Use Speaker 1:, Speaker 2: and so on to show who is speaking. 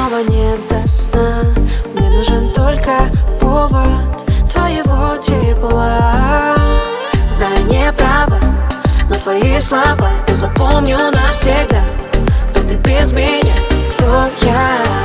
Speaker 1: снова нет до сна. Мне нужен только повод твоего тепла. Знаю, не права, но твои слова я запомню навсегда. Кто ты без меня, кто я?